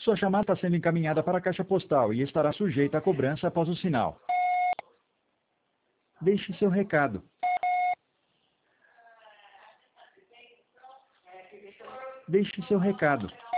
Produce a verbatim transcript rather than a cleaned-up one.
Sua chamada está sendo encaminhada para a caixa postal e estará sujeita a cobrança após o sinal. Deixe seu recado. Deixe seu recado.